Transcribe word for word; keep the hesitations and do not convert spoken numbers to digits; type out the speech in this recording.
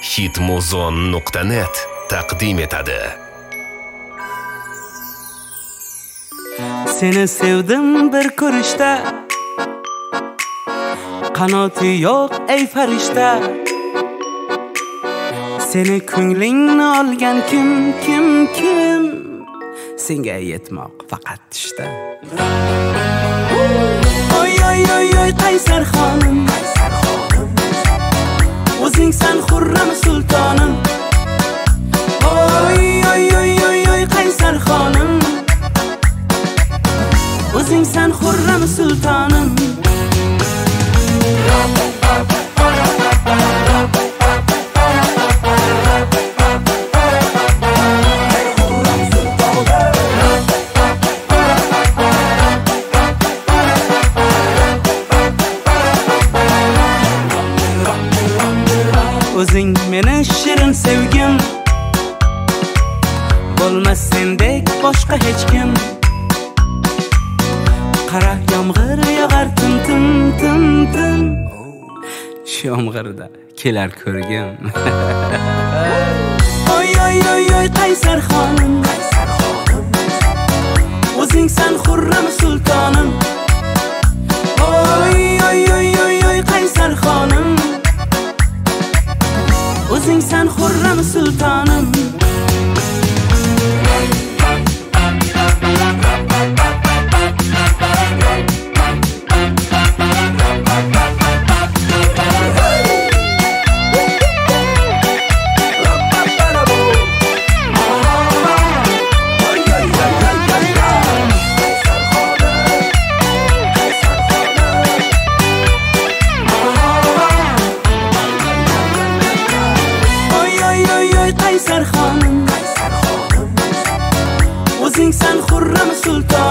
hitmuzon nuqta net taqdim etadi. Seni sevdim bir ko'rishda, qanoti yo'q ey farishta. Seni ko'nglingni olgan kim, kim, kim? Senga yetmoq faqat tushda. Oy oy oy oy Qaysar xonim, o'zing san Xurram sultonim. Oy oy oy oy oy Qaysar xonim, o'zing san Xurram sultonim. O'zing meni shirin sevgim, bo'lmas sendek boshqa hech kim. Qara yomg'ir yog'ar tim tim tim tim, shu yomg'irda kelar ko'rgim. Oy oy oy oy Qaysar xonim, o'zing san Xurram sultonim. Oy oy oy oy oy Qaysar xonim, o'zing san Xurram sultonim. Qaysar xonim, o'zing san Xurram sulton.